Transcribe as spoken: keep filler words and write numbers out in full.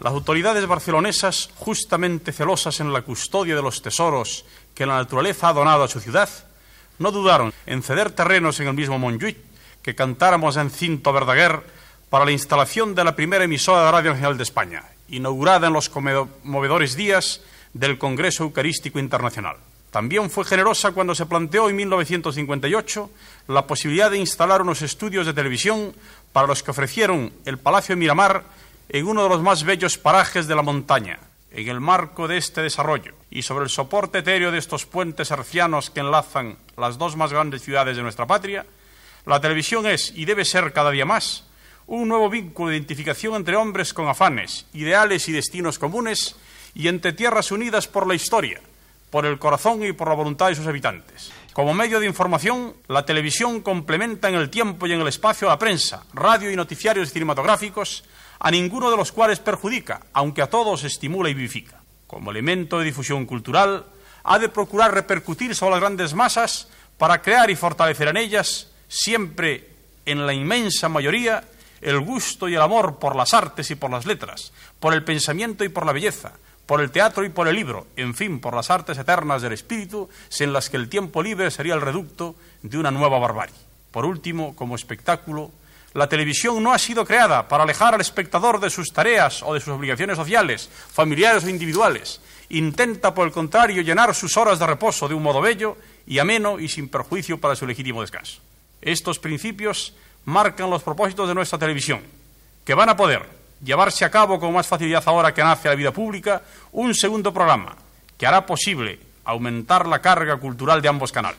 Las autoridades barcelonesas, justamente celosas en la custodia de los tesoros que la naturaleza ha donado a su ciudad, no dudaron en ceder terrenos en el mismo Montjuïc que cantáramos en Cinto Verdaguer para la instalación de la primera emisora de Radio Nacional de España, inaugurada en los conmovedores días del Congreso Eucarístico Internacional. También fue generosa cuando se planteó en mil novecientos cincuenta y ocho la posibilidad de instalar unos estudios de televisión para los que ofrecieron el Palacio de Miramar en uno de los más bellos parajes de la montaña. En el marco de este desarrollo y sobre el soporte etéreo de estos puentes hercianos que enlazan las dos más grandes ciudades de nuestra patria, la televisión es y debe ser cada día más un nuevo vínculo de identificación entre hombres con afanes, ideales y destinos comunes y entre tierras unidas por la historia, por el corazón y por la voluntad de sus habitantes. Como medio de información, la televisión complementa en el tiempo y en el espacio a la prensa, radio y noticiarios cinematográficos, a ninguno de los cuales perjudica, aunque a todos estimula y vivifica. Como elemento de difusión cultural, ha de procurar repercutir sobre las grandes masas para crear y fortalecer en ellas, siempre en la inmensa mayoría, el gusto y el amor por las artes y por las letras, por el pensamiento y por la belleza, por el teatro y por el libro, en fin, por las artes eternas del espíritu, sin las que el tiempo libre sería el reducto de una nueva barbarie. Por último, como espectáculo, la televisión no ha sido creada para alejar al espectador de sus tareas o de sus obligaciones sociales, familiares o individuales. Intenta, por el contrario, llenar sus horas de reposo de un modo bello y ameno y sin perjuicio para su legítimo descanso. Estos principios marcan los propósitos de nuestra televisión, que van a poder llevarse a cabo con más facilidad ahora que nace la vida pública un segundo programa que hará posible aumentar la carga cultural de ambos canales.